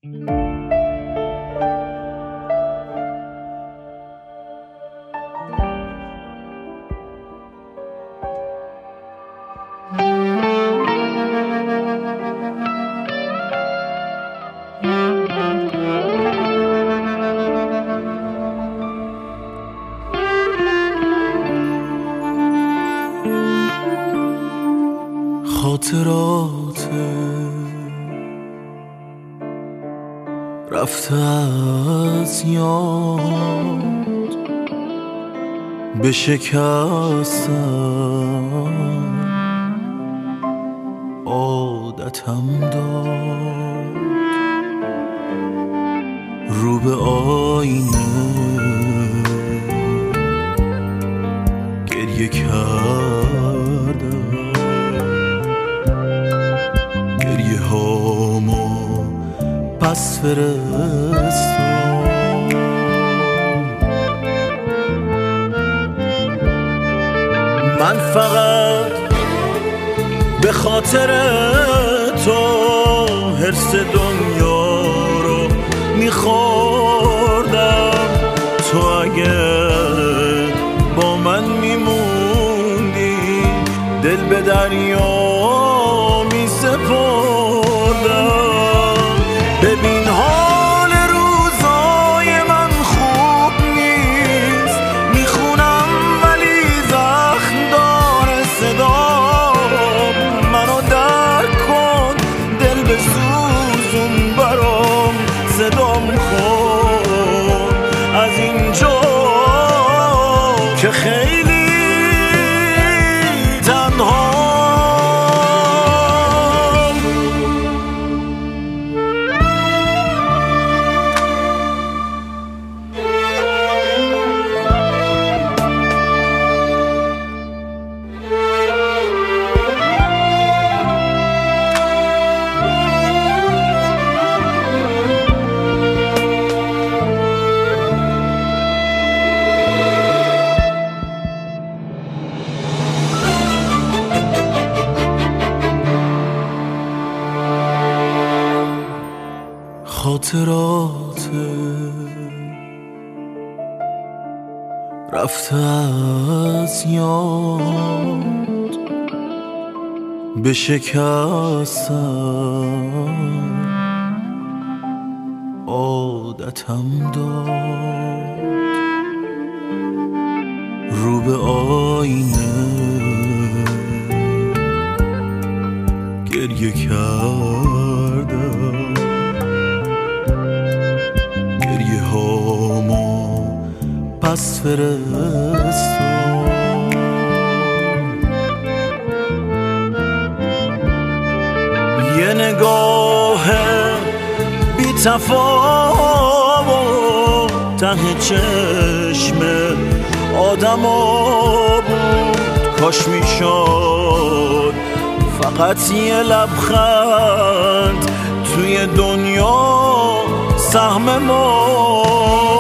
خاطرات رفته از یاد بشکستم عادتم داد رو به آینه گریه کردم گریه هامو پس فرستم من فقط به خاطر تو حرص دنیا رو میخوردم تو اگه با من میموندی دل به دریا میسپردم ببین حال روزای من خوب نیست میخونم ولی زخم داره صدام منو درک کن دل بسوزون برام صدام کن از اینجا که خیلی تنها خاطرات رفته از یاد بشکستم عادتم داد رو به آینه گریه کردم گریه هامو پس فرستم یه نگاه بی تفاوت ته چشم آدما بود کاش میشد فقط یه لبخند توی دنیا سهم ما